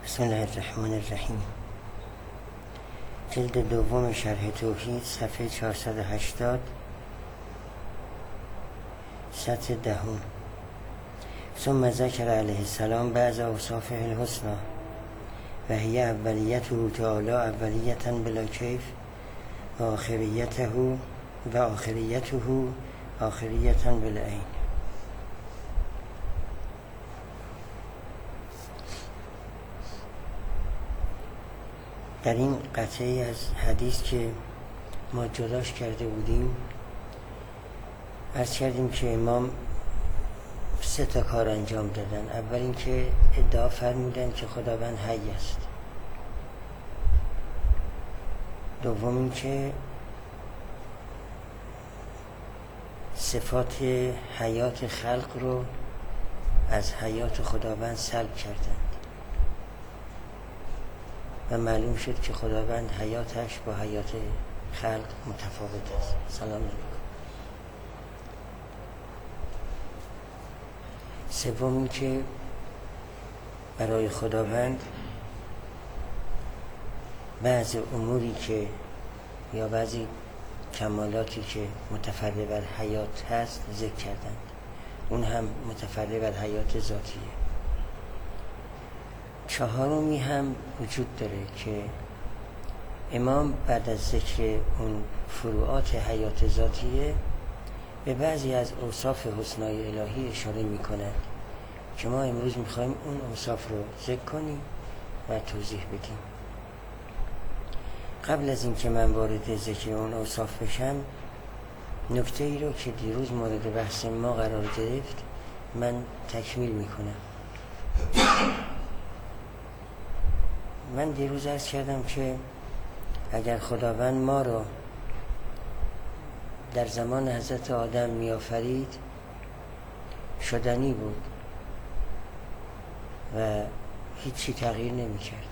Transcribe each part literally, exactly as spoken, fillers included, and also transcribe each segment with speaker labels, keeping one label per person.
Speaker 1: بسم الله الرحمن الرحیم. جلد دوم شرح توحید، صفحه چهارصد و هشتاد، سطر دهم. ثم ذکر علیه السلام بعض اوصافه الحسنی و هی اولیته تعالی اولیتا بلا کیف و آخریته و آخریته آخریتا بلا عین. در این قطعه از حدیث که ما جداش کرده بودیم عرض کردیم که امام سه تا کار انجام دادن. اول اینکه ادعا فرمودن که خداوند حی است. دوم اینکه صفات حیات خلق رو از حیات خداوند سلب کردند و معلوم شد که خداوند حیاتش با حیات خلق متفاوت است. سلام علیکم. سوم این که برای خداوند بعض اموری که یا بعضی کمالاتی که متفرع بر حیات هست ذکر کردند، اون هم متفرع بر حیات ذاتیه. چهارمی هم وجود داره که امام بعد از ذکر اون فروعات حیات ذاتیه به بعضی از اوصاف حسنای الهی اشاره میکنند که ما امروز میخوایم اون اوصاف رو ذکر کنیم و توضیح بدیم. قبل از اینکه من وارد ذکر اون اوصاف بشم، نکته ای رو که دیروز مورد بحث ما قرار گرفت من تکمیل میکنم. من دیروز عرض کردم که اگر خداوند ما رو در زمان حضرت آدم می آفرید شدنی بود و هیچی تغییر نمی کرد.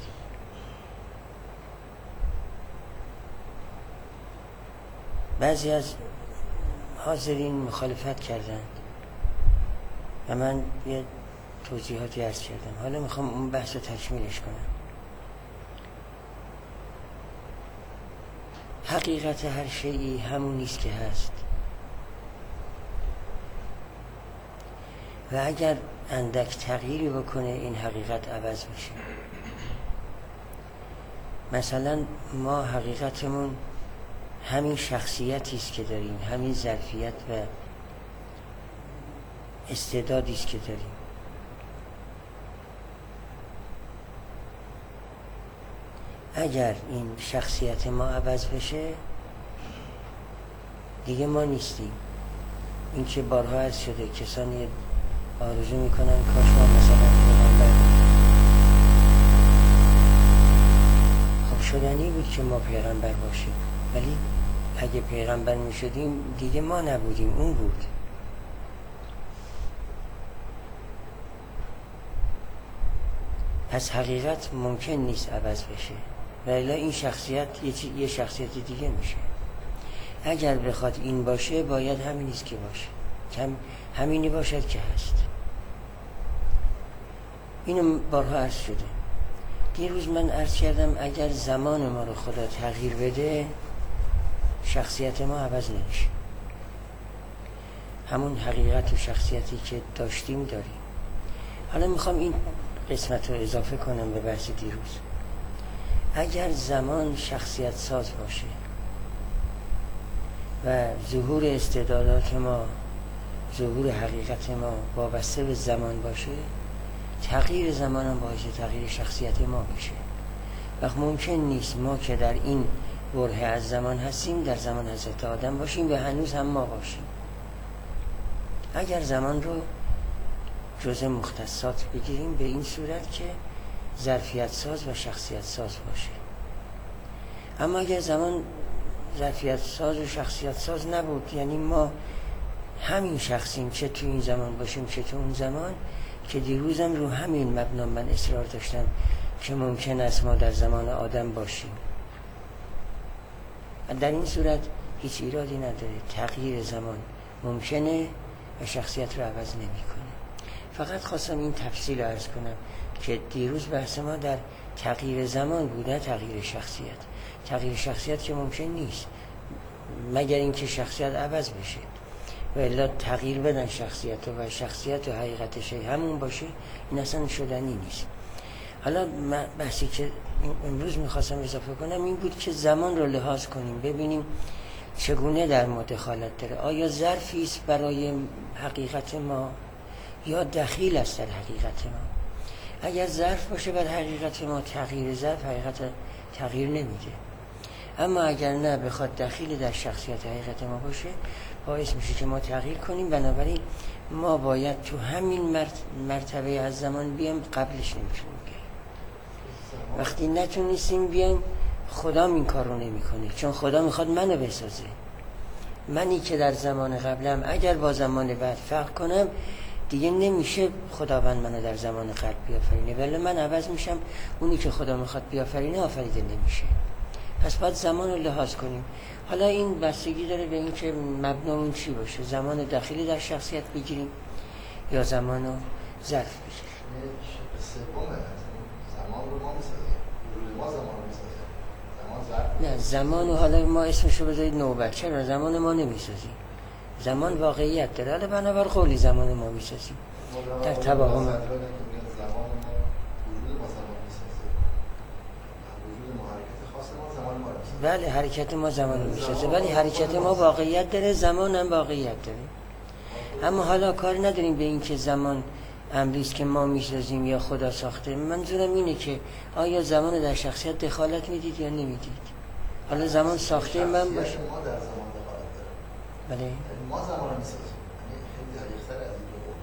Speaker 1: بعضی از حاضرین مخالفت کردند و من یه توضیحاتی عرض کردم. حالا میخوام اون بحث رو تکمیلش کنم. حقیقت هر شیئی همون نیست که هست و اگر اندک تغییری بکنه این حقیقت عوض میشه. مثلا ما حقیقتمون همین شخصیتی است که داریم، همین ظرفیت و استعدادی است که داریم. اگر این شخصیت ما عوض بشه دیگه ما نیستیم. این که بارها عرض شده کسانی آرزو میکنن کاش ما مثلا پیغمبر. خب شدنی بود که ما پیغمبر باشیم، ولی اگه پیغمبر میشدیم دیگه ما نبودیم، اون بود. پس حقیقت ممکن نیست عوض بشه و الا این شخصیت یه, یه شخصیت دیگه میشه. اگر بخواد این باشه باید همینیست که باشه، کم همینی باشد که هست. اینو بارها عرض شده. دیروز من عرض کردم اگر زمان ما رو خدا تغییر بده شخصیت ما عوض نمیشه، همون حقیقت و شخصیتی که داشتیم داریم. حالا میخوام این قسمت رو اضافه کنم به بحث دیروز. اگر زمان شخصیت ساز باشه و ظهور استعدادات ما، ظهور حقیقت ما وابسته به زمان باشه، تغییر زمان هم باعث تغییر شخصیت ما بشه. وقت ممکن نیست ما که در این برهه از زمان هستیم در زمان حضرت آدم باشیم و هنوز هم ما باشیم. اگر زمان رو جزء مختصات بگیریم به این صورت که ظرفیت ساز و شخصیت ساز باشه. اما اگر زمان ظرفیت ساز و شخصیت ساز نبود، یعنی ما همین شخصیم چه تو این زمان باشیم چه تو اون زمان، که دیروزم رو همین مبنا من اصرار داشتم که ممکن است ما در زمان آدم باشیم. در این صورت هیچ ایرادی نداره، تغییر زمان ممکنه و شخصیت رو عوض نمی کنه. فقط خواستم این تفصیل رو عرض کنم که دیروز بحث ما در تغییر زمان بوده، تغییر شخصیت. تغییر شخصیت که ممکن نیست مگر اینکه شخصیت عوض بشه و الا تغییر بدن شخصیت و شخصیت و حقیقتش همون باشه، این اصلا شدنی نیست. حالا بحثی که امروز میخواستم اضافه کنم این بود که زمان رو لحاظ کنیم، ببینیم چگونه در ما دخالت داره. آیا ظرفی است برای حقیقت ما یا دخیل است در حقیقت ما؟ اگر ظرف باشه بر حقیقت ما، تغییر ظرف حقیقت تغییر نمیده. اما اگر نه بخواد دخیل در شخصیت حقیقت ما باشه، باعث میشه که ما تغییر کنیم. بنابراین ما باید تو همین مرتبه از زمان بیام، قبلش نمیتونیم بیایم. وقتی نتونستیم بیایم، خدا این کار رو نمی کنه، چون خدا میخواد منو بسازه. منی که در زمان قبلم اگر با زمان بعد فرق کنم، دیگه نمیشه خداوند منو در زمان قبل بیافرینه، ولی من عوض میشم، اونی که خدا میخواد بیافرینه آفریده نمیشه. پس باید زمان رو لحاظ کنیم. حالا این بستگی داره به این که مبنامون چی باشه، زمان داخلی در شخصیت بگیریم یا زمان رو ظرف بگیریم.
Speaker 2: زمان رو ما میسازیم، وجود ما زمان رو میسازیم، زمان ظرف
Speaker 1: نه زمان رو حالا ما اسمشو بذارید نوبت. چرا زمان ما نمیسازیم؟ زمان واقعیت داره. حالا بنابر قولی زمان ما میسازیم در تباهم.
Speaker 2: زمان ما وجود ما زمان میسازه، وجود ما حرکت خاص ما زمان ما میسازه.
Speaker 1: بله حرکت ما زمان میسازه، ولی حرکت ما واقعیت داره، زمان هم واقعیت داره. اما حالا کار نداریم به این که زمان امریست که ما میسازیم یا خدا ساخته. منظورم اینه که آیا زمان در شخصیت دخالت میدید یا نمیدید؟ حالا زمان ساخته من باشه.
Speaker 2: ما در زمان دخالت داره.
Speaker 1: بله.
Speaker 2: ما زمان رو میسازیم. یعنی خیلی دقیق‌تر از این دو.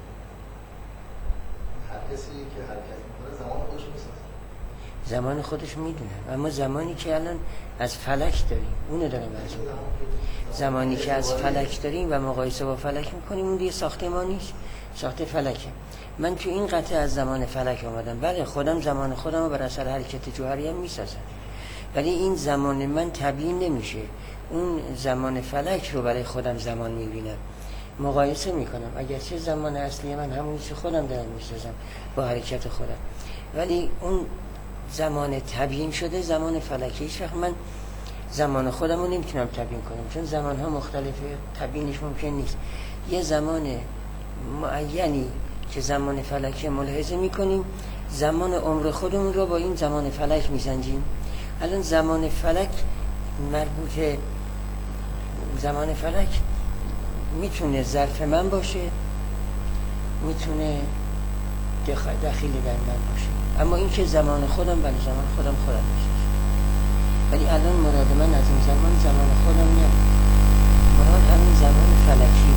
Speaker 2: هر کسی که حرکت میکنه زمان خودش میسازه.
Speaker 1: زمان خودش میدونه. اما زمانی که الان از فلک داریم، اونو داره برزون. زمانی که از فلک داریم و مقایسه با فلک میکنیم، اون دیگه ساخته ما نیست، ساخته فلکه. من تو این قطعه از زمان فلک آمدم. بله خودم زمان خودم رو بر اثر حرکت جوهری هم میسازم، ولی این زمان من تبیین نمیشه. اون زمان فلک رو برای خودم زمان میبینم، مقایسه میکنم. اگرچه زمان اصلی من همونی که خودم دارم میسازم با حرکت خودم، ولی اون زمان تبیین شده زمان فلکی. هیچ وقت من زمان خودم رو نمیتونم تبیین کنم، چون زمان ها مختلفه، تبیینش ممکن نیست. یه زمان معینی که زمان فلکی ملاحظه میکنیم، زمان عمر خودمون رو با این زمان فلک میسنجیم. الان زمان فلک مربوط، زمان فلک میتونه ظرف من باشه، میتونه دخیل در من باشه. اما این که زمان خودم، بله زمان خودم خودم میسازم. ولی الان مراد من از این زمان زمان خودم نیم، مراد همین زمان فلکی.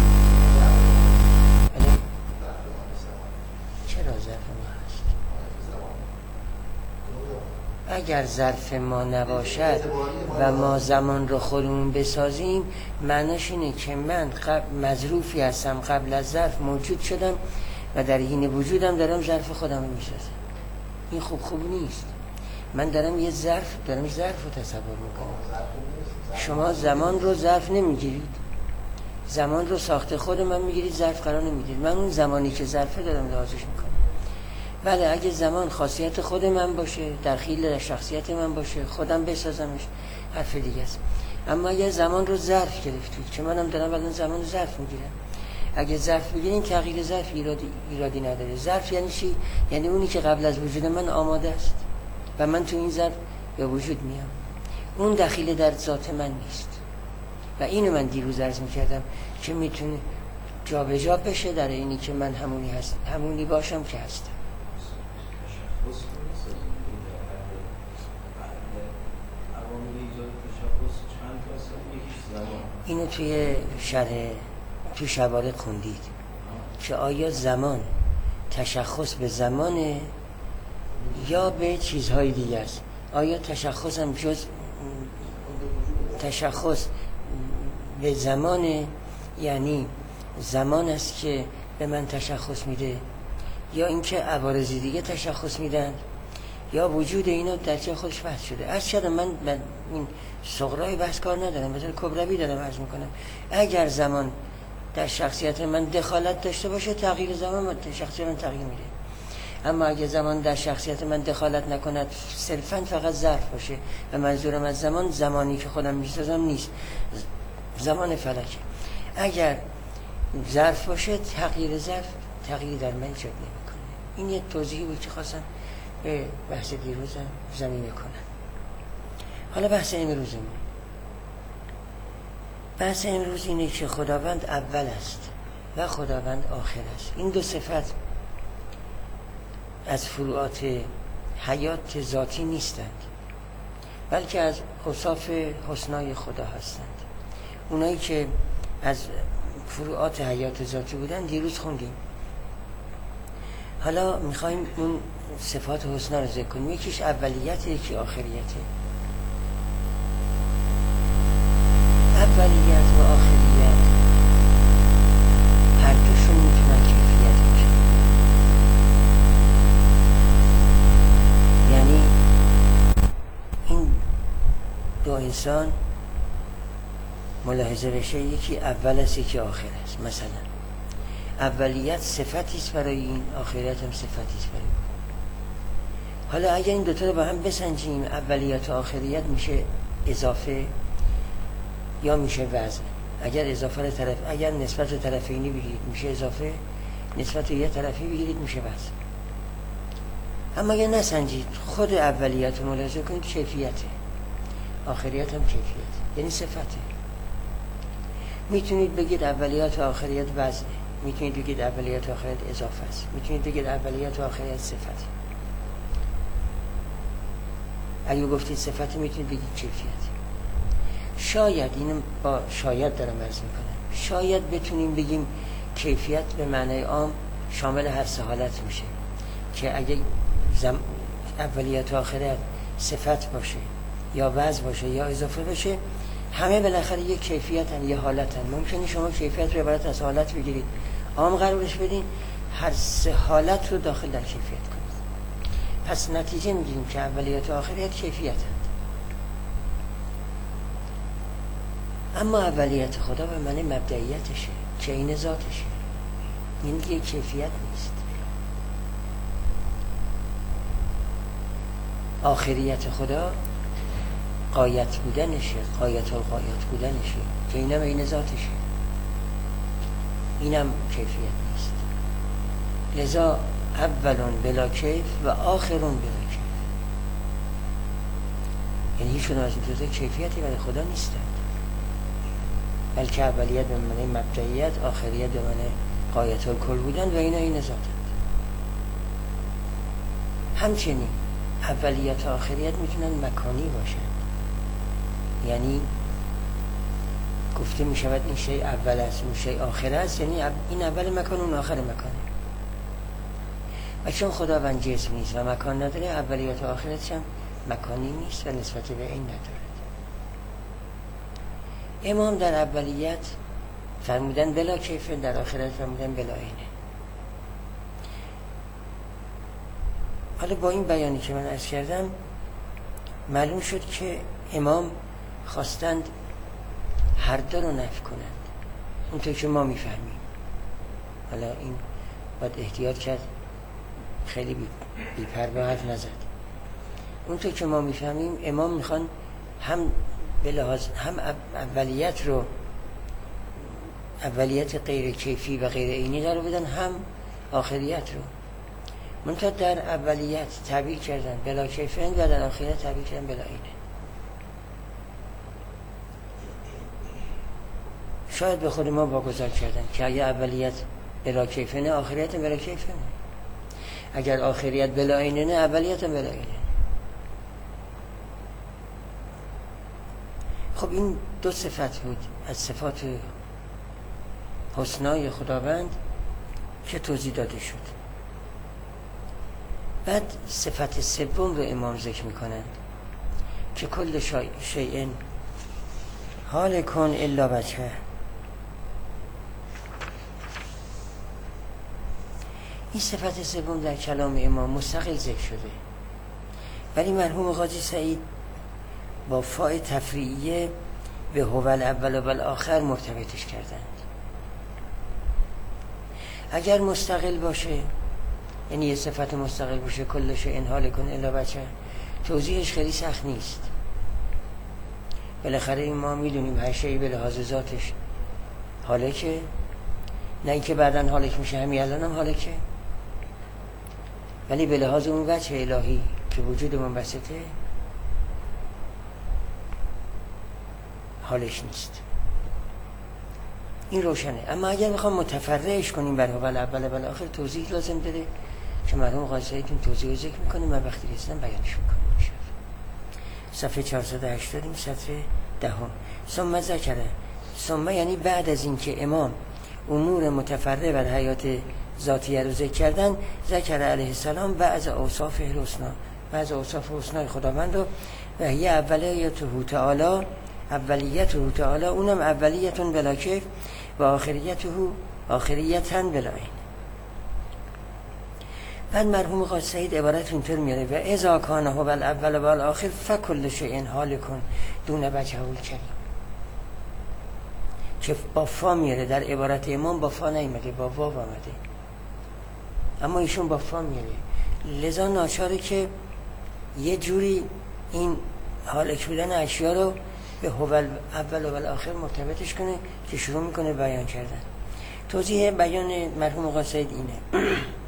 Speaker 1: چرا ظرف ما هست؟ اگر ظرف ما نباشد و ما زمان رو خودمون بسازیم، معناش اینه که من قبل مظروفی هستم، قبل از ظرف موجود شدم و در حین وجودم دارم ظرف خودم رو میسازم. این خوب خوب نیست. من دارم یه ظرف دارم ظرف رو تصور میکنم. شما زمان رو ظرف نمیگیرید، زمان رو ساخته خود من میگیرید، ظرف قرار نمیدید. من اون زمانی که ظرفه دارم لحاظش میکنم. بله اگه زمان خاصیت خود من باشه، دخیل در شخصیت من باشه، خودم بسازمش، حرف دیگه است. اما اگه زمان رو ظرف گرفتید که منم دارم الان زمان رو ظرف میگیرم، اگه ظرف بگیرین تغییر ظرف ایرادی, ایرادی نداره. ظرف یعنی چی؟ یعنی اونی که قبل از وجود من آماده است و من تو این ظرف به وجود میام. اون دخیل در ذات من نیست. و اینو من دیروز عرض میکردم که میتونه جا به جا بشه در اینی که من همونی هست، همونی باشم که هستم. اینو توی شرح تو شوارق خوندید که آیا زمان تشخص به زمانه یا به چیزهای دیگه است؟ آیا تشخص هم جز تشخص به زمانه، یعنی زمان است که به من تشخص میده، یا اینکه عوارض دیگه تشخص میدن، یا وجود اینو در چه خودش بحث شده؟ از شده من این صغرای بحث کار ندارم، مثلا کبروی دارم عرض میکنم. اگر زمان در شخصیت من دخالت داشته باشه، تغییر زمان شخصیت من تغییر میده. اما اگه زمان در شخصیت من دخالت نکند، صرفاً فقط ظرف باشه و منظورم از زمان زمانی که خودم میسازم نیست، زمان فلکه. اگر ظرف باشه، تغییر ظرف تغییر در من ایجاد نمیکنه. این یه توضیحی بود که خواستم به بحث دیروزم زمینه کنم. حالا بحث امروزمون، بحث امروز اینه که خداوند اول است و خداوند آخر است. این دو صفت از فروعات حیات ذاتی نیستند، بلکه از اوصاف حسنای خدا هستند. اونایی که از فروعات حیات ذاتی بودن دیروز خوندیم. حالا میخوایم اون صفات حسنا رو ذکر کنیم. یکیش اولیت، یکی آخریته. اولیت و آخریت هر دوشون میتونن کیفیت باشن. یعنی این دو انسان ملاحظه بشه، یکی اول است یکی آخر است. مثلا اولیت صفتی است برای این، آخریت هم صفتی است برای این. حالا اگر این دوتا رو با هم بسنجیم، اولیت و آخریت میشه اضافه یا میشه وزن. اگر اضافه رو طرف اگر نسبت رو طرفینی بگیرید میشه اضافه، نسبت رو یه طرفی بگیرید میشه وزن. اما اگر نسنجید، خود اولیت رو ملاحظه کنید کیفیته، آخریت هم کیفیت، یعنی صفته. میتونید بگید اولیت و آخریت وزنه، میتونید بگید اولیت و آخریت اضافه است، میتونید بگید اولیت و آخریت صفته. اگه گفتید صفته میتونید بگید کیفیت. شاید، اینو با شاید دارم عرض میکنم، شاید بتونیم بگیم کیفیت به معنای عام شامل هر سه حالت میشه، که اگه زم... اولیت و آخریت صفت باشه یا وزن باشه یا اضافه باشه، همه بالاخره یک کیفیت هم، یه حالت هم. ممکنه شما کیفیت رو عبارت از حالت بگیرید، عام قرارش بدین، هر سه حالت رو داخل در کیفیت کنید. پس نتیجه میگیریم که اولیت و آخریت کیفیت هست. اما اولیت خدا به معنی مبدئیتشه، که این ذاتشه، این دیگه کیفیت نیست. آخریت خدا غایت بودنشه، غایت و غایت بودنشه، که اینم این ذاتشه، اینم کیفیت نیست. لذا اولون بلا کیف و آخرون بلا کیف، یعنی هیچ کدوم از این دو تا کیفیتی برای خدا نیستند، بلکه اولیت به معنی مبدئیت، آخریت به معنی غایت الکل بودن و اینا این ذاتند. همچنین اولیت و آخریت میتونن مکانی باشن، یعنی گفته میشود این شیء اول است، این شیء آخر است، یعنی این اول مکان اون آخر مکانه. و چون خداوند جسم نیست و مکان نداره، اولیت و آخریتش هم مکانی نیست و نسبت به این ندارد. امام در اولیت فرمودن بلا کیف، در آخرت فرمودن بلا عینه. حالا با این بیانی که من عرض کردم معلوم شد که امام خواستند هر دو رو نفی کنند، اونطور که ما میفهمیم. حالا این باید احتیاط کرد، خیلی بی, بی پروا حرف نزد. اونطور که ما میفهمیم امام میخوان هم به لحاظ هم اولیت رو، اولیت غیر کیفی و غیر عینی داره بدن، هم آخریت رو. منتها در اولیت تعبیر کردن بلا کیفین و در آخریت تعبیر کردن بلا عینه. شاید به خود ما واگذار کردن که اگر اولیت بلا کیفینه، آخریت بلا کیفینه. اگر آخریت بلا عینه نه، اولیت بلا عینه. خب این دو صفت بود از صفات حسنای خداوند که توضیح داده شد. بعد صفت سوم رو امام ذکر میکنند که کل شیء حال کن الا وجهه. این صفت سوم در کلام امام مستقل ذکر شده، ولی مرحوم قاضی سعید با فاء تفریعیه به هو الاول و الاخر مرتبطش کردند. اگر مستقل باشه یعنی یه صفت مستقل باشه کل شیء هالک الا وجهه، توضیحش خیلی سخت نیست. بالاخره این ما میدونیم هر شیء به لحاظ ذاتش هالکه، نه اینکه بعداً هالک میشه، همین الان هم هالکه، ولی به لحاظ اون وجه الهی که وجود منبسطه هالک نیست. این روشنه. اما اگر میخوام متفرعش کنیم بر هو الاول و الاخر توضیح لازم داره که مرحوم قاضی سعید این توضیح رو ذکر میکنه، من وقتی رسیدم بیانش میکنم میشه. صفحه چهارصد و هشتاد سطر دهم. ثم ذکره، ثم یعنی بعد از اینکه امام امور متفرع بر حیات ذاتیه رو ذکر کردن، ذکر علیه السلام بعض اوصاف الحسنا، بعض اوصاف حسنای خداوند رو و هی اولیته تعالی، اولیته تعالی اونم اولیتون بلا کیف و آخریته آخریتن بلا عین. بعد مرحوم قاضی سعید عبارت اینطور میاره و اذا کان هو الاول و الاخر فکل شیء هالک دون وجهه الکریم، که با فا میاره. در عبارت امام با فا نیامده، با واو آمده، اما ایشون با فا میاره. لذا ناچاره که یه جوری این هالک بودن اشیا رو به هو اول و الاخر مرتبطش کنه که شروع میکنه بیان کردن. توضیح بیان مرحوم قاضی سعید اینه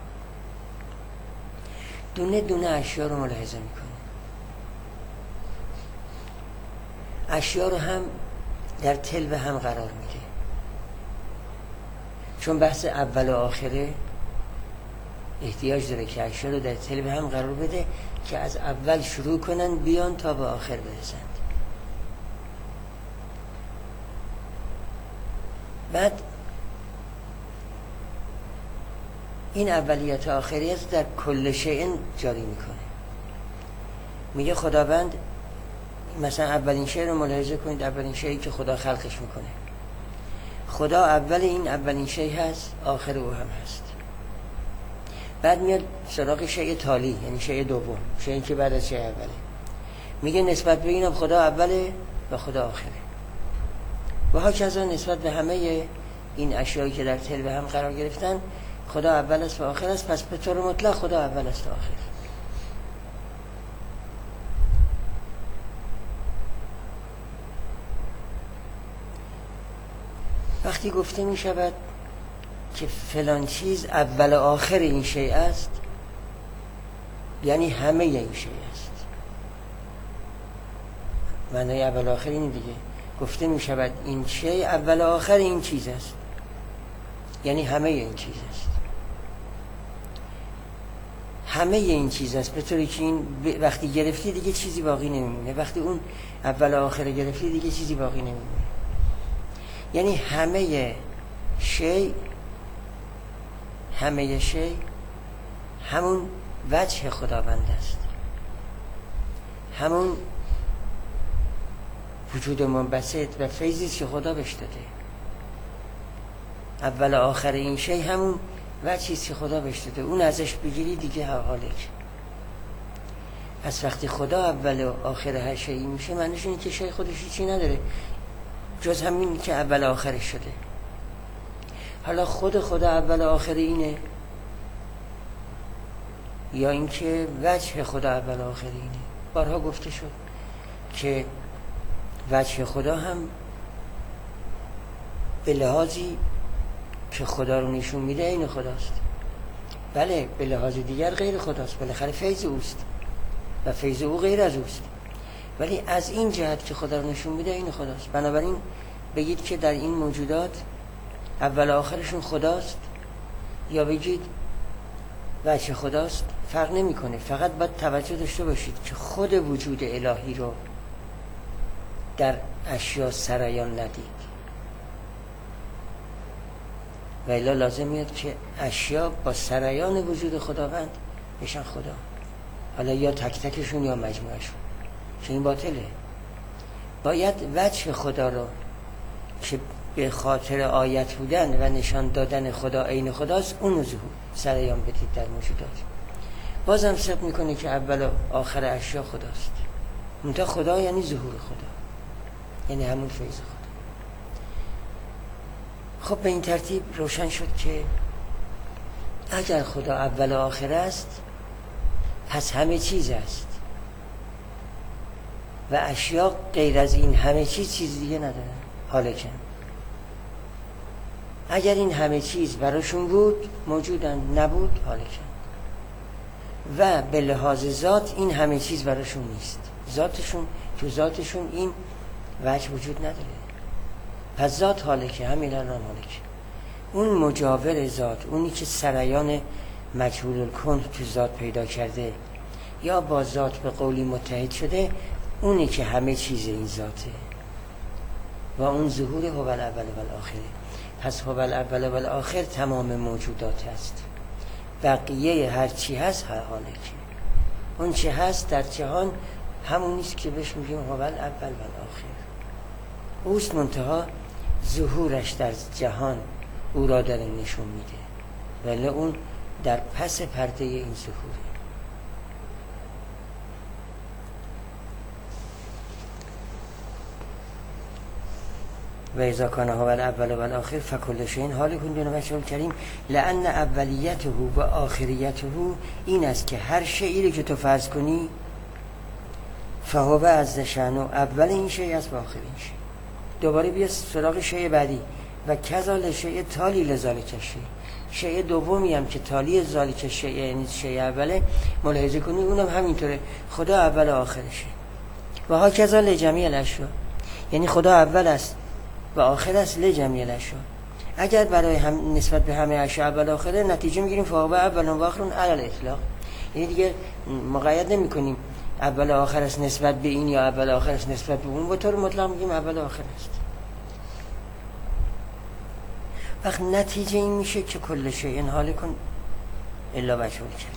Speaker 1: دونه دونه اشیا رو ملاحظه میکنه. اشیا رو هم در تل هم قرار میده، چون بحث اول و آخره احتیاج داره که اشیا رو در تل هم قرار بده که از اول شروع کنن بیان تا به آخر برسند. بعد این اولیت و آخریت در کل شیء جاری میکنه. میگه خداوند مثلا اولین شیء رو ملاحظه کنید، اولین شیئی که خدا خلقش میکنه، خدا اول این اولین شیء هست، آخر او هم هست. بعد میاد سراغ شیء تالی، یعنی شیء دوم، شیئی که بعد از شیء اوله. میگه نسبت به اینم خدا اوله و خدا آخره و هاکذا نسبت به همه این اشیایی که در تل هم قرار گرفتن خدا اول است و آخر است. پس به طور مطلق خدا اول است و آخر. وقتی گفته می شود که فلان چیز اول و آخر این شیء است، یعنی همه این شیء است. معنای اول و آخر این دیگه. گفته می شود این شیء اول و آخر این چیز است، یعنی همه این چیز است. همه این چیز است، به طوری که این وقتی گرفتی دیگه چیزی باقی نمیمونه. وقتی اون اول و آخر گرفتی دیگه چیزی باقی نمیمونه. یعنی همه شی، همه شی همون وجه خداوند است، همون وجود منبسط و فیضی که خدا بهش داده. اول و آخر این شی همون وجهی که خدا بهش داده، اون ازش بگیری دیگه هالک. پس وقتی خدا اول و آخر هر شیئی میشه، معنیش اینه که شی خودش هیچی نداره جز همین که اول و آخرش شده. حالا خود خدا اول و آخر اینه یا اینکه وجه خدا اول و آخر اینه؟ بارها گفته شد که وجه خدا هم به لحاظی که خدا رو نشون میده این خداست، بله به لحاظ دیگر غیر خداست، بالاخره فیض اوست و فیض او غیر از اوست، ولی از این جهت که خدا رو نشون میده این خداست. بنابراین بگید که در این موجودات اول آخرشون خداست یا بگید وجه خداست، فرق نمیکنه. فقط باید توجه داشته باشید که خود وجود الهی رو در اشیا سرایان ندید و الا لازم میاد که اشیا با سرایان وجود خداوند بشن خدا، حالا یا تک تکشون یا مجموعشون، که این باطله. باید وجه خدا رو که به خاطر آیت بودن و نشان دادن خدا عین خداست اون ظهور سرایان بدید در موجودات. بازم ثبت میکنه که اول و آخر اشیا خداست، منتها خدا یعنی ظهور خدا، یعنی همون فیض خدا. خب به این ترتیب روشن شد که اگر خدا اول و آخر است پس همه چیز است و اشیا غیر از این همه چیز چیز دیگه ندارن. حالکن اگر این همه چیز براشون بود موجودن، نبود حالکن. و به لحاظ ذات این همه چیز براشون نیست، ذاتشون تو ذاتشون این وجه وجود نداره. پس ذات حالکه، همین الان حالکه. اون مجاور ذات، اونی که سریان مجهول الکن تو ذات پیدا کرده یا با ذات به قولی متحد شده، اونی که همه چیز این ذاته و اون ظهور هو الاول و الاخره. پس هو الاول و الاخر تمام موجودات است. بقیه هر چی هست هر حالکه. اون چی هست در جهان همون نیست که بهش میگیم هو الاول و الاخر. اوست منتها ظهورش در جهان او را داره نشون میده، ولی اون در پس پرده این ظهوره. و اذا کان هو الاول و الاخر فکل شیء هالک دون وجه الکریم لان اولیته و آخریته این است که هر شیئی که تو فرض کنی فهو عز شأنه اول این شیء است و آخر این شیء. دوباره بیا سراغ شیء بعدی و کذا شیء تالی لذالک شیء. شیء دومی هم که تالی ذالک شیء یعنی شیء اوله ملاحظه کنی اونم همینطوره، خدا اول و آخرشه. و ها کذا لجمیع الاشیاء، یعنی خدا اول است و آخر است لجمیع الاشیاء. اگر برای هم نسبت به همه اشیاء اول و آخره، نتیجه میگیریم فهو اول و آخر علی الاطلاق. یعنی دیگه مقید نمی کنیم اول و آخر است نسبت به این یا اول و آخر است نسبت به اون، به طور مطلق میگیم اول و آخر است. وقت نتیجه این میشه که کل شیء هالک الا وجه الکریم.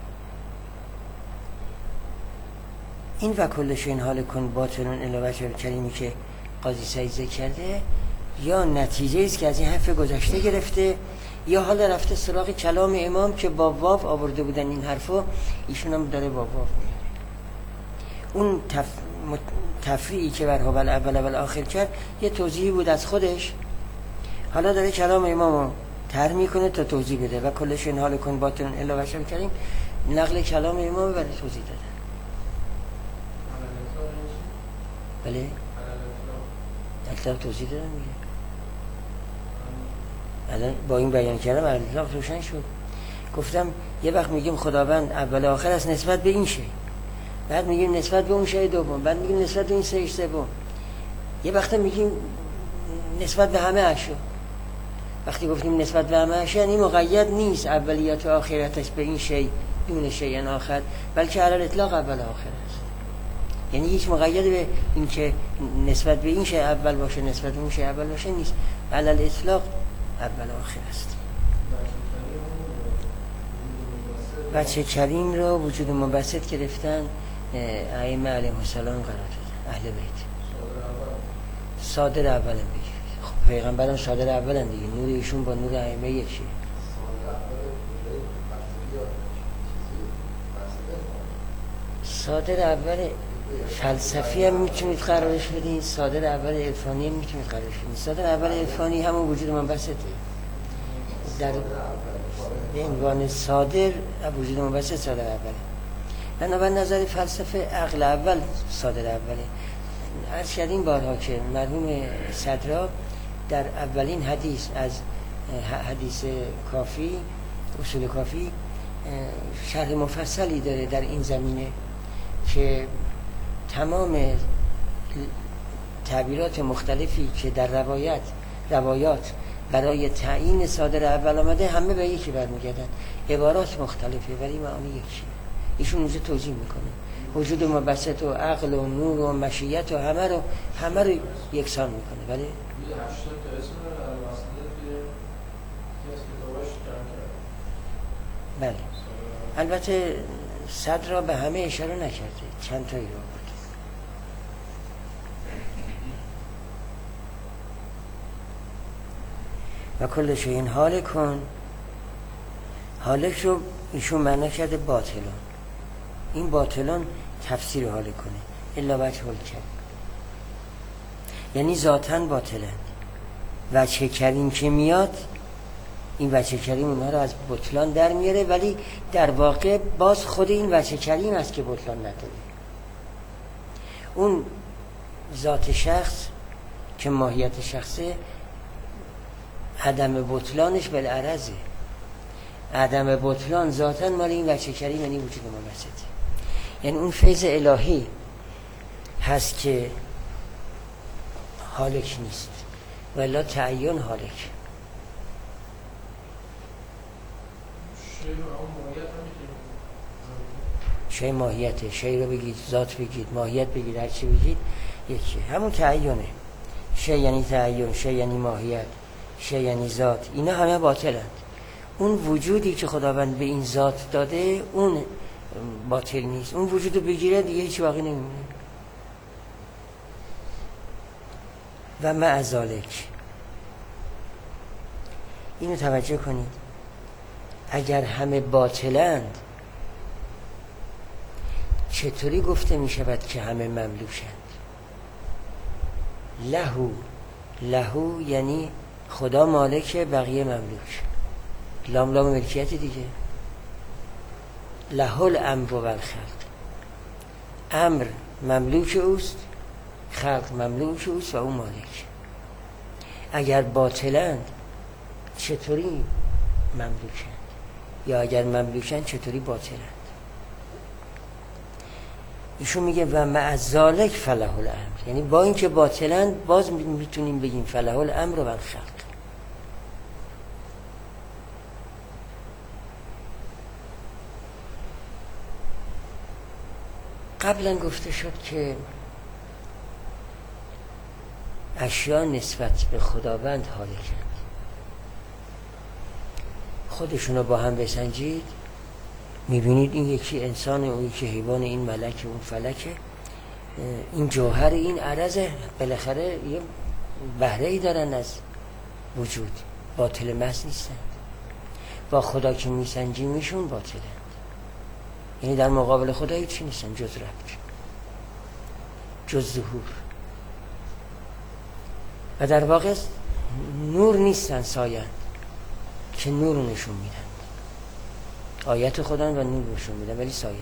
Speaker 1: این و کل شیء هالک باطل الا وجه الکریمی که قاضی سعید ذکر کرده یا نتیجه است که از این حرف گذشته گرفته، یا حالا رفته سراغ کلام امام که با واو آورده بودن این حرفو، ایشون هم داره با واو میاره. اون تف... تفریعی که بر هو الاول و الاخر کرد یه توضیحی بود از خودش، حالا داره کلام امامو طرح میکنه تا توضیح بده. و کل شیء هالک باطل الا وجه الکریم نقل کلام امام برای توضیح داده. بله اطلاق توضیح دادم میگه. الان با این بیان کردم اطلاق روشن شد. گفتم یه وقت میگیم خداوند اول آخر است نسبت به این شی، بعد میگیم نسبت به اون شی دوم، بعد میگیم نسبت به این سه سوم، یه وقت میگیم نسبت به همه اشیا. وقتی گفتیم نسبت به همه اشیا یعنی مقید نیست اولیت و آخرتش به این شی دون شی آخر، بلکه علی الاطلاق اول آخر است. یعنی هیچ مقید به این که نسبت به این شی اول باشه نسبت به اون شی اول باشه نیست، علی الاطلاق اول آخر است. بچه کریم را وجود مبسط گرفتن ائمه علیهم السلام قرار دادن، اهل بیت صادر اولن بگیر. خب پیغمبران صادر اولن دیگه، نور ایشون با نور ائمه یکیه. صادر اول فلسفی هم میتونید قرارش بدین، صادر اول عرفانی هم میتونید قرارش بدین. صادر اول عرفانی همون وجود منبسطه، در عنوان صادر وجود منبسط صادر اوله. بنابر نظر فلسفه عقل اول صادر اوله. عرض کردیم بارها که مرحوم صدرا در اولین حدیث از حدیث کافی، اصول کافی، شرح مفصلی داره در این زمینه که تمام تعبیرات مختلفی که در روایت روایات برای تعیین صادر اول آمده همه به یکی برمیگردن، عبارات مختلفه ولی معانی یکی. ایشون اونجا توضیح میکنه وجود مبسط و عقل و نور و مشیت و همه رو همه رو یکسان میکنه. ولی بله البته صدر را به همه اشاره نکرده، چند تایی رو بود. و کل شیء هالک هالک رو ایشون معنی کرده باطلان. این باطلان تفسیر هالک کنه الا وجه الکریم، یعنی ذاتاً باطلن. وجه کریم که میاد این وجه کریم اونها رو از بطلان در میاره، ولی در واقع باز خود این وجه کریم است که بطلان نداره. اون ذات شخص که ماهیت شخصه، عدم بطلانش بالعرضه. عدم بطلان ذاتاً مال این وجه کریم یعنی وجود ممسطه، یعنی اون فیض الهی هست که حالک نیست ولی تعین حالک. شی ماهیته، شی رو بگید، ذات بگید، ماهیت بگید، هر چی بگید یکی، همون تعینه. شی یعنی تعین، شی یعنی ماهیت، شی یعنی ذات، اینا همه باطلند. اون وجودی که خداوند به این ذات داده اون باطل نیست. اون وجود رو بگیره دیگه هیچ باقی نمیمونه. و مع ذالک، اینو توجه کنید، اگر همه باطلند چطوری گفته می شود که همه مملوکند؟ لهو، لهو یعنی خدا مالک، بقیه مملوک. لام لام ملکیت دیگه. له الامر و الخلق، امر مملوک اوست، خلق مملوک اوست و او مالک. اگر باطلند چطوری مملوکند؟ یا اگر مملوکند چطوری باطلند؟ ایشون میگه و مع ذالک فله الامر، یعنی با اینکه باطلند باز میتونیم بگیم فله الامر و الخلق. قبلا گفته شد که اشیا نسبت به خداوند حالکند. خودشونو با هم بسنجید میبینید این یکی انسان، اون یکی حیوان، این ملک، اون فلکه، این جوهر، این عرضه، بالاخره یه بهره ای دارن از وجود، باطل محض نیستند. با خدا که میسنجیم میشون باطلند، یعنی در مقابل خدا هیچی نیستن جز رب، جز ظهور. و در واقع نور نیستن، سایند که نور رو نشون میدن، آیت خدا و نور نشون میدن ولی سایند،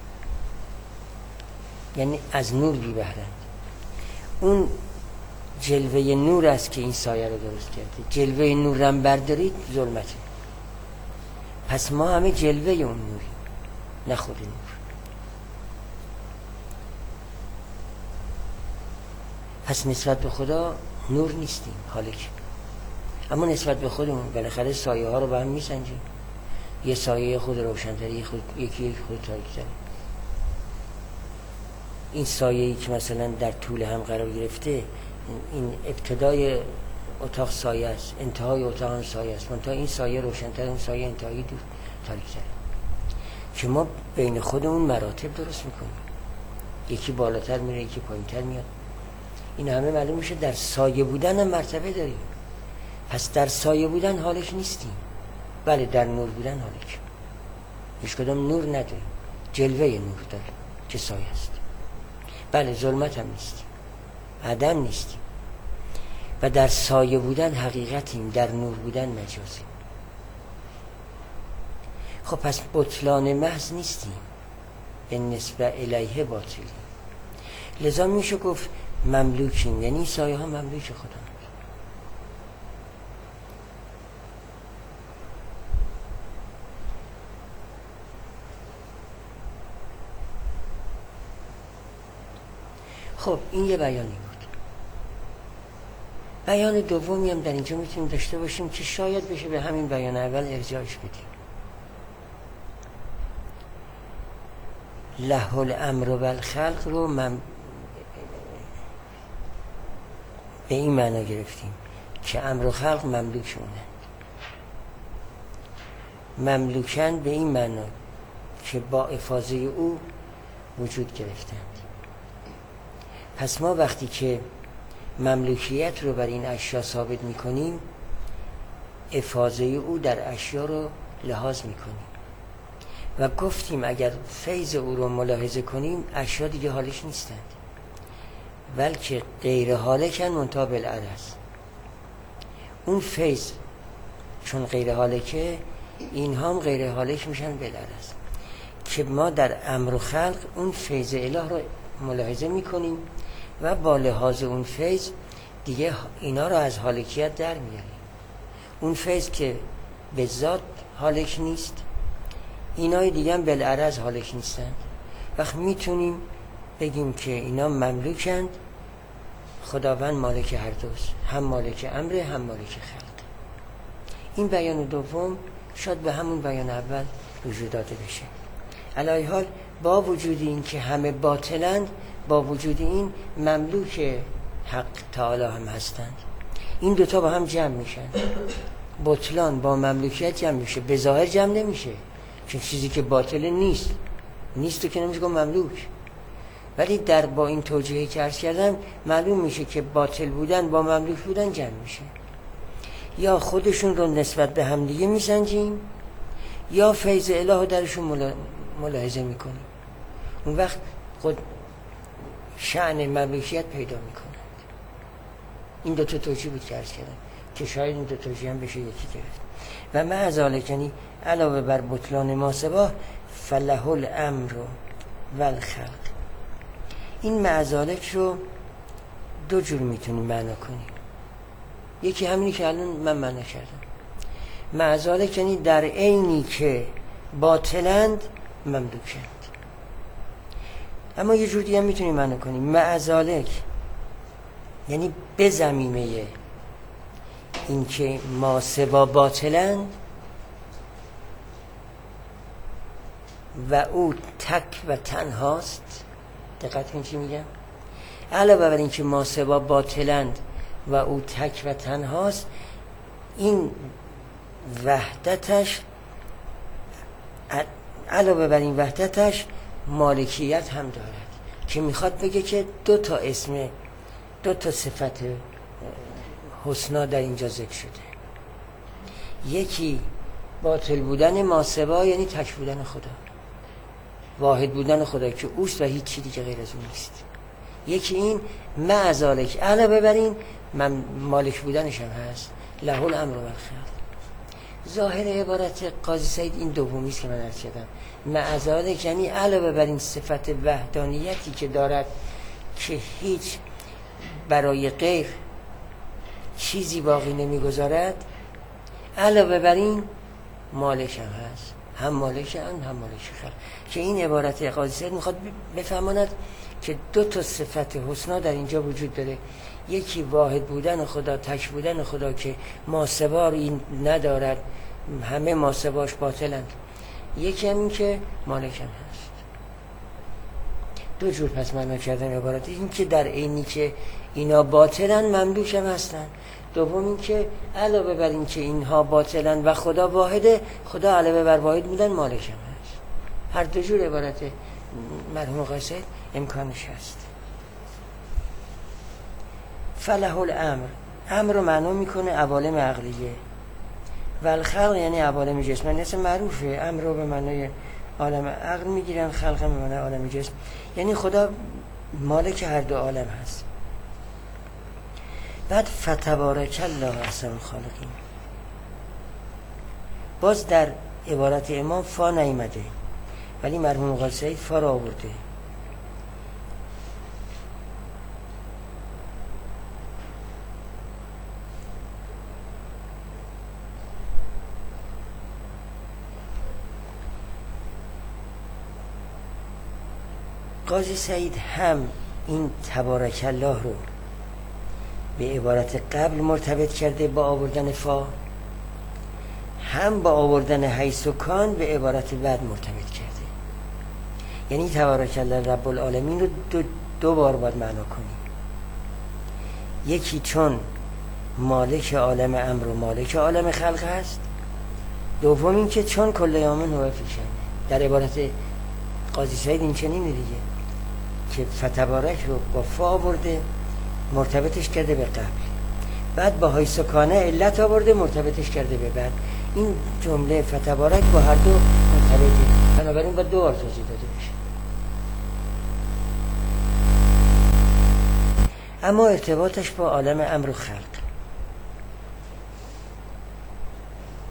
Speaker 1: یعنی از نور بی بهرند. اون جلوه نور است که این سایه رو درست کرده. جلوه نور رو بردارید ظلمته. پس ما همه جلوه اون نوریم، نه خود نور. پس نسبت به خدا نور نیستیم، حالک. اما نسبت به خودمون بالاخره سایه ها رو با هم میسنجیم. یه سایه خود روشن‌تری، خود یکی خود تاریک‌تری. این سایه‌ای که مثلا در طول هم قرار گرفته، این ابتدای اتاق سایه است، انتهای اتاق هم سایه است، منتها این سایه روشن‌تر، اون سایه انتهایی دور تاریک‌تر، که ما بین خودمون مراتب درست میکنیم، یکی بالاتر میره یکی پایین‌تر میاد. این همه معلوم میشه در سایه بودن هم مرتبه داریم. پس در سایه بودن حالک نیستیم، بله در نور بودن حالک. هیچ کدام نور نداریم، جلوه نور داریم که سایه است. بله ظلمت هم نیستیم، عدم نیستیم. و در سایه بودن حقیقتیم، در نور بودن مجازیم. خب پس بطلان محض نیستیم، به نسبت الیه باطلیم. لذا میشه گفت مملوکیم، یعنی سایه ها مملوک خدا. خب این یه بیانی بود. بیان دومی هم در اینجا میتونیم داشته باشیم که شاید بشه به همین بیان اول ارجاعش بدیم. له الامر و الخلق رو من به این معنا گرفتیم که امر و خلق مملوک شدند. مملوکن به این معنا که با افاضه او وجود گرفتند. پس ما وقتی که مملوکیت رو بر این اشیا ثابت میکنیم، افاضه او در اشیا رو لحاظ میکنیم و گفتیم اگر فیض او رو ملاحظه کنیم اشیا دیگه حالش نیستند، بلکه غیر حالکن منتها بالعرض. اون فیض چون غیر حالکه، اینها هم غیر حالک میشن بالعرض. که ما در امر و خلق اون فیض اله رو ملاحظه میکنیم و با لحاظ اون فیض دیگه اینا رو از حالکیت در میاریم. اون فیض که به ذات حالک نیست، اینای دیگه هم بالعرض حالک نیستند. وقت میتونیم بگیم که اینا مملوکند، خداوند مالک هر دوست، هم مالک امره هم مالک خلق. این بیان دوم شاید به همون بیان اول وجود داده بشه. علی حال با وجود این که همه باطلند، با وجود این مملوک حق تعالی هم هستند. این دوتا با هم جمع میشن. بطلان با مملوکیت جمع میشه، به ظاهر جمع نمیشه، چون چیزی که باطل نیست نیست تو که نمیشه گفت مملوک. ولی در با این توجیهی که عرض کردم معلوم میشه که باطل بودن با مملوک بودن جمع میشه. یا خودشون رو نسبت به هم دیگه میسنجیم، یا فیض اله درشون ملا... ملاحظه میکنیم. اون وقت خود شأن مملوکیت پیدا میکنند. این دو تا توجیه بود که عرض کردم که شاید این دو توجیه هم بشه یکی گرفت. و مع ذالک، یعنی علاوه بر بطلان ما سوا، فله الامر و الخلق. این مع ذالک رو دو جور میتونیم معنا کنیم. یکی همینی که الان من معنا کردم، مع ذالک یعنی در عینی که باطلند مملوکند. اما یه جور دیگه هم میتونیم معنا کنیم، مع ذالک یعنی به ضمیمه این که ما سوا باطلند و او تک و تنهاست. دقت کنید چی میگم؟ علاوه بر این که ما سوا باطلند و او تک و تنهاست، این وحدتش، علاوه بر این وحدتش مالکیت هم دارد، که میخواد بگه که دو تا اسم، دو تا صفت حسنا در اینجا ذکر شده. یکی باطل بودن ما سوا، یعنی تک بودن خدا، واحد بودن خدا که اوست و هیچ چیزی دیگه غیر از اون نیست. یکی این مع ذالک، علاوه بر این مالک بودنش هم هست، له الامر و الخلق. ظاهر عبارت قاضی سعید این دومی است که من عرض کردم، مع ذالک یعنی علاوه بر این صفت وحدانیتی که دارد که هیچ برای غیر چیزی باقی نمیگذارد، علاوه بر این مالک هم هست، هم مالک هم هم مالک خلق. که این عبارت قاضی سعید میخواد بفهماند که دو تا صفت حسنا در اینجا وجود داره. یکی واحد بودن خدا، تک بودن خدا که ماسوا این ندارد، همه ماسواش باطلند. یکی هم این که مالک هم هست. دو جور پس معنا کردن عبارت. این که در عینی که اینا باطلن مملوک هم هستن. دوم این که علاوه بر این که اینها باطلن و خدا واحده، خدا علاوه بر واحد بودن مالک هم هست. هر دو جور عبارت مرحوم قاضی سعید امکانش هست. فله الامر، امر رو معنا میکنه عوالم عقلیه، و الخلق یعنی عوالم جسمانی. اصلا معروفه امر رو به معنای عالم عقل میگیرن، خلق هم به معنای عالم جسم. یعنی خدا مالک هر دو عالم هست. بعد فتبارک الله احسن الخالقین، باز در عبارت امام فا نیامده، ولی مرحوم قاضی سعید فا را آورده. قاضی سعید هم این تبارک الله رو به عبارت قبل مرتبط کرده با آوردن فا، هم با آوردن حیث و کان به عبارت بعد مرتبط کرده. یعنی تبارک الله رب العالمین رو دو, دو بار باید معنا کنیم. یکی چون مالک عالم امر و مالک عالم خلق هست. دوم این که چون کل یامن هو فی شأن. در عبارت قاضی سعید این چنینه دیگه، که فتبارک رو با فا آورده مرتبطش کرده به قبل، بعد با حیث و کانه علت آورده مرتبطش کرده به بعد. این جمله فتبارک با هر دو مرتبطه، بنابراین با دو بار توضیح داده میشه. اما ارتباطش با عالم امر و خلق،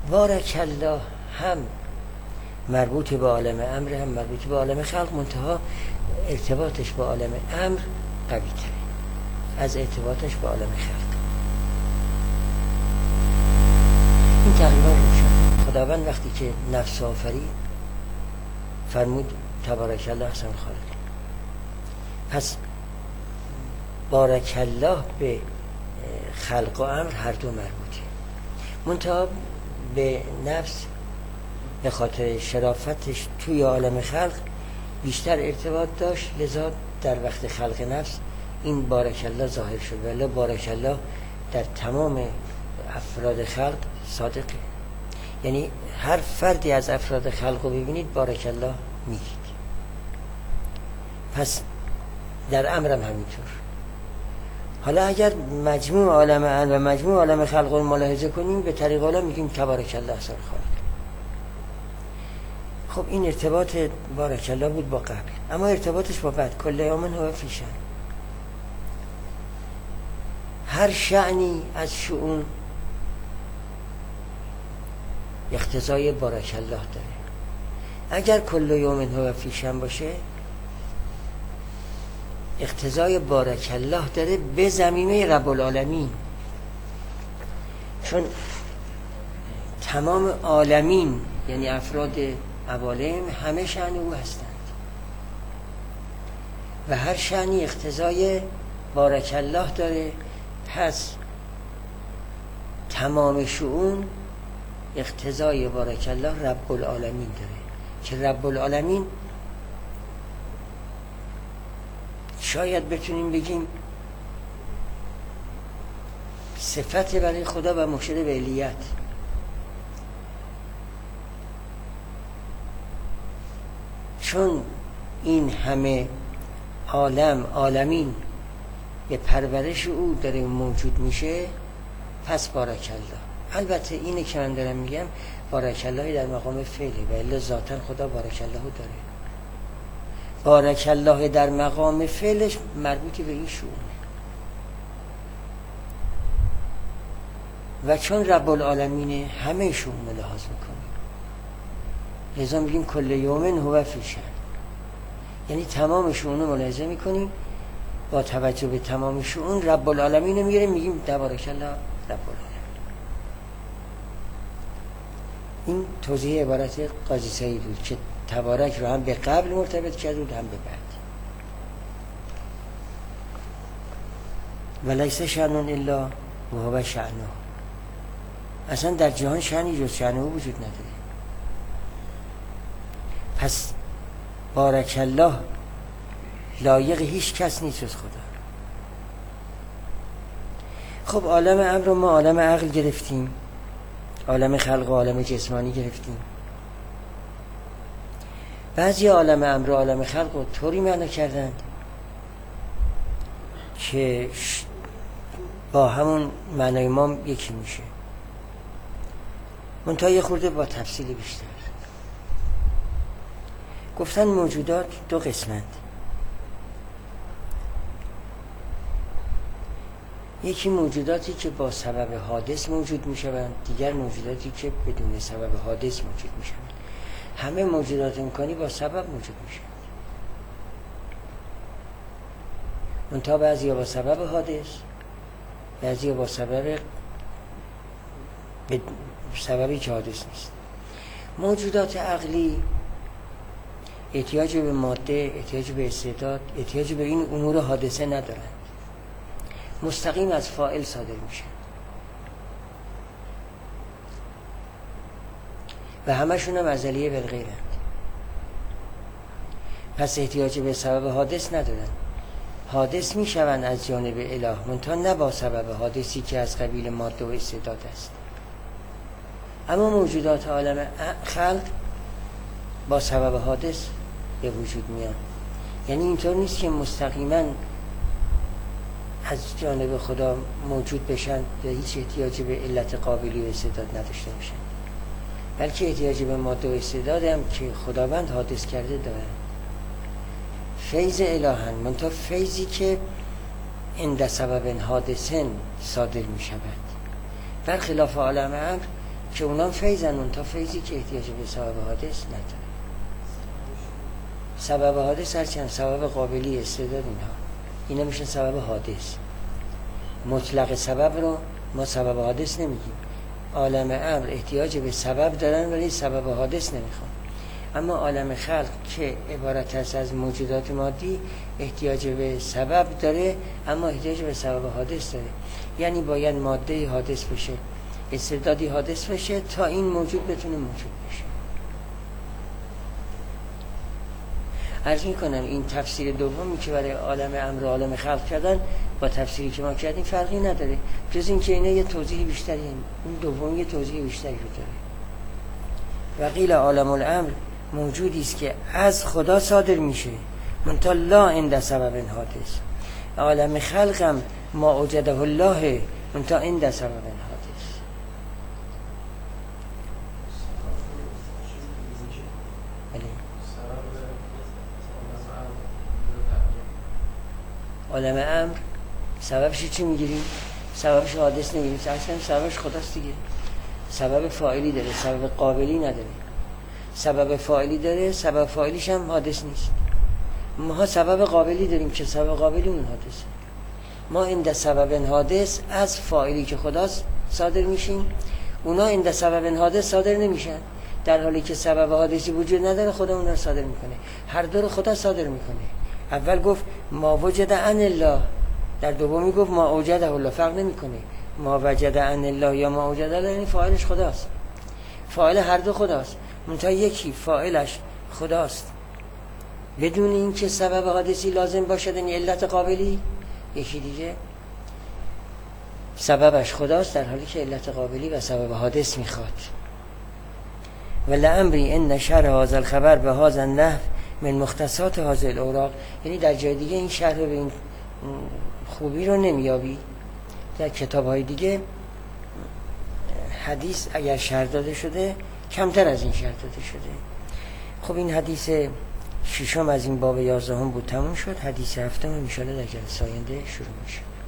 Speaker 1: بارک الله هم مربوط به عالم امر هم مربوط به عالم خلق، منتها ارتباطش با عالم امر قوی تره از ارتباطش با عالم خلق. این تقریبا روشن. خداوند وقتی که نفس آفرید فرمود تبارک الله احسن الخالقین. پس بارک الله به خلق و امر هر دو مربوطه، منتها به نفس به خاطر شرافتش توی عالم خلق بیشتر ارتباط داشت، لذا در وقت خلق نفس این بارک الله ظاهر شد، ولی بارک الله در تمام افراد خلق صادقه. یعنی هر فردی از افراد خلق رو ببینید بارک الله میگید. پس در امرم همینطور. حالا اگر مجموع عالم امر و مجموع عالم خلق رو ملاحظه کنیم به طریق اعلی میگیم تبارک الله احسن الخالقین. خب این ارتباط بارک الله بود با قبل، اما ارتباطش با بعد کل یوم هو فی شأن. هر شأنی از شؤون اقتضای بارک الله داره. اگر کل یوم هو فی شأن باشه اقتضای بارک الله داره به ضمیمه رب العالمین، چون تمام عالمین یعنی افراد عوالم همه شأن او هستند و هر شأنی اقتضای بارک الله داره. پس تمام شؤون اقتضای بارک الله رب العالمین داره که رب العالمین شاید بتونیم بگیم صفت برای خدا و مرشد به علیت. چون این همه عالم عالمین به پرورش او داره موجود میشه، پس بارک الله. البته اینه که من دارم میگم بارک الله در مقام فعله و الا ذاتاً خدا بارک الله داره. بارک الله در مقام فعلش مربوط به این شؤونه و چون رب العالمین همه شؤون لحاظ میکنه لذا میگیم کل یوم هو فی شأن، یعنی تمام شؤون رو ملاحظه میکنیم با توجه به تمام شؤون رب العالمین رو میگیریم میگیم تبارک الله رب العالمین. این توضیح عبارت قاضی سعید بود که تبارک رو هم به قبل مرتبط کرد و هم به بعد. ولیس شأن الا و هو شأنه. اصلا در جهان شأنی جز شأن او وجود نداره. پس بارک الله لایق هیچ کس نیست جز خدا. خب عالم امر رو ما عالم عقل گرفتیم، عالم خلق و عالم جسمانی گرفتیم. بعضی عالم امر و عالم خلق رو طوری معنا کردند که با همون معنای ما یکی میشه، منتها یه خورده با تفصیل بیشتر. گفتن موجودات دو قسمند، یکی موجوداتی که با سبب حادث موجود میشوند، دیگر موجوداتی که بدون سبب حادث موجود میشوند. همه موجودات امکانی با سبب موجود میشن، منتها بعضی با سبب حادث، بعضی با سبب به سببی که حادث نیست. موجودات عقلی احتیاج به ماده، احتیاج به استعداد، احتیاج به این امور حادثه ندارند، مستقیم از فاعل صادر میشن و همشون هم ازلیه بالغیرند. پس احتیاج به سبب حادث ندارن، حادث میشوند از جانب اله، منتها نه با سبب حادثی که از قبیل ماده و استعداد است. اما موجودات عالم خلق با سبب حادث به وجود میان، یعنی اینطور نیست که مستقیما از جانب خدا موجود بشن و هیچ احتیاجی به علت قابلی و استعداد نداشته باشن، بلکه احتیاجی به ماده و استعداد هم که خداوند حادث کرده دارن. فیض الهن، منتها فیضی که عند سبب حادثن صادر می شود، برخلاف عالم امر که اونا فیضن، اون تا فیضی که احتیاج به سبب حادث نداره. سبب حادث هرچند سبب قابلی استعداد اینها اینا میشن سبب حادث. مطلق سبب رو ما سبب حادث نمیگیم. عالم امر احتیاج به سبب دارن ولی سبب حادث نمیخوان. اما عالم خلق که عبارت است از موجودات مادی احتیاج به سبب داره اما احتیاج به سبب حادث داره. یعنی باید ماده حادث بشه، استعدادی حادث بشه تا این موجود بتونه موجود بشه. عرض میکنم این تفسیر دومی که برای عالم امر و عالم خلق کردن با تفسیری که ما کردیم فرقی نداره، جز این که اینه یه توضیح بیشتری، این دوم یه توضیح بیشتری رو داره. و قیل عالم الامر موجودی است که از خدا صادر میشه منتها لا عند سبب حادث. عالم خلقم ما اوجده الله منتها عند سبب حادث. عالم امر سببش چی میگیریم؟ سببش حادث نمیگیریم، اصلا سببش خداست دیگه. سبب فاعلی داره، سبب قابلی نداره. سبب فاعلی داره، سبب فاعلیش هم حادث نیست. ما سبب قابلی داریم که سبب قابلی اون حادثه. ما عند سبب حادث از فاعلی که خداست صادر میشیم، اونا عند سبب حادث صادر نمیشن، در حالی که سبب حادثی وجود نداره خدا اون رو صادر میکنه. هر دو رو خدا صادر میکنه. اول گفت ما وجد عن الله، در دومی گفت ما اوجده الله. فرق نمیکنه ما وجد عن الله یا ما اوجده الله، یعنی فاعلش خداست. فاعل هر دو خداست، منتها یکی فاعلش خداست بدون اینکه سبب حادثی لازم باشد، یعنی علت قابلی. یکی دیگه سببش خداست در حالی که علت قابلی و سبب حادث میخواد. و لامری ان شرح هذا الخبر به هذا النحو من مختصات هذه الاوراق، یعنی در جای دیگه این شرح به این خوبی رو نمیابی. در کتاب‌های دیگه حدیث اگر شرح داده شده کمتر از این شرح داده شده. خب این حدیث ششم از این باب یازدهم بود، تموم شد. حدیث هفتم ان شاء الله در جلسه آینده شروع میشه.